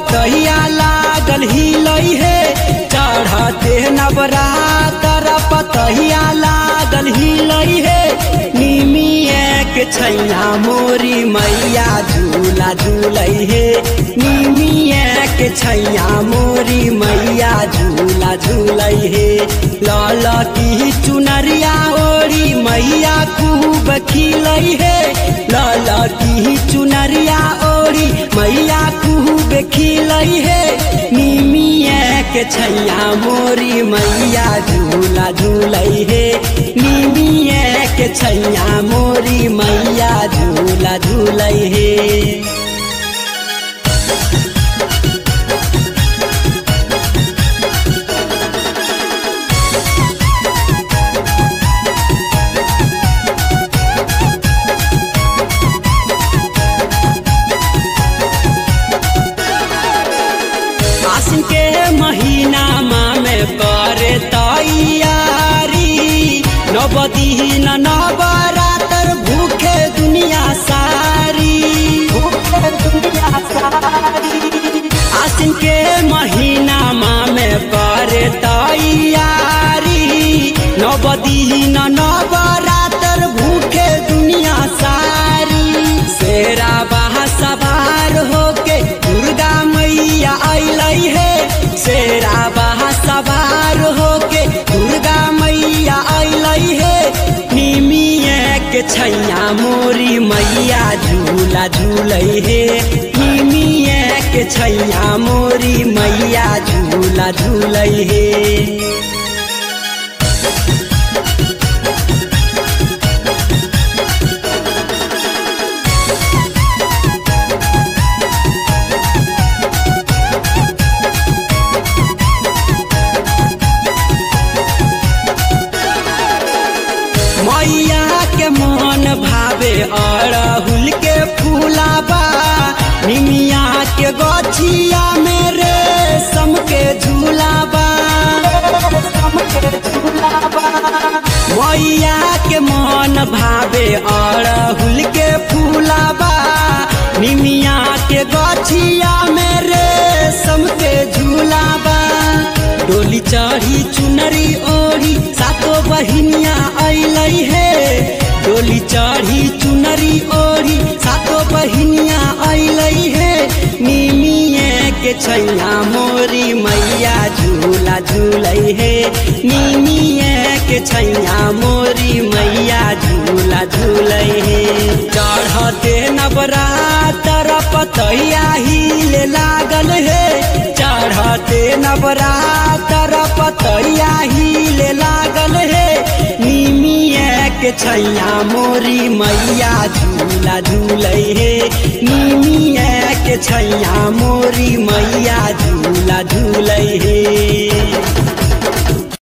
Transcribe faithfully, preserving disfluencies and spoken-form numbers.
पतहिया लागल हिलई हे चढ़ते नवरातर पतहिया लागल हिलई हे निमिया के छैया मोरी मैया झूला झूलई हे निमिया के छैया मोरी मैया झूला झूलई हे लाल की चुनरिया ओरी मैया खूब खिलई हे लाल की चुनरिया ओरी मैया खूब खिलई हे निमिया के छैया मोरी मैया झूला झूलई हे निमिया के छैया मोरी मैया झूला झूलई हे। आसिन के महीना में करे तैयारी नवदीन नवरातर भूखे दुनिया सारी भूखे दुनिया सारी आसिन के महीना में करे तैयारी नवदीन नवरातर भूखे दुनिया सारी शेरा बाहा सवार होके दुर्गा मैया अइलई हे शेरा बाहा सवार होके दुर्गा मैया अइलई हे निमिया के छैया मोरी मैया झूला झूलई हे निमिया के छैया मोरी मैया झूला झूलई हे। मैया के मन भावे अड़हुल के फूलाबा निमिया के गछिया में रेशम के झूलाबा मैया के मन भावे अड़हुल के फूलाबा निमिया के गछिया में रेशम के झूलाबा डोली चढ़ी चुनरी ओढ़ी सातो बहिनिया अइलई हे डोली चढ़ी चुनरी ओढ़ी सातो बहिनिया अइलई हे निमिया के छैया मोरी मैया झूला झूलई हे निमिया के छैया मोरी मैया झूला झूलई हे चढ़ते नवरातर पतहिया हिले लागल हे चढ़ते नवरातर पतहिया हिले लागल हे निमिया के छैया मोरी मैया झूला झूलई हे निमिया के छैया मोरी मैया झूला झूलई हे।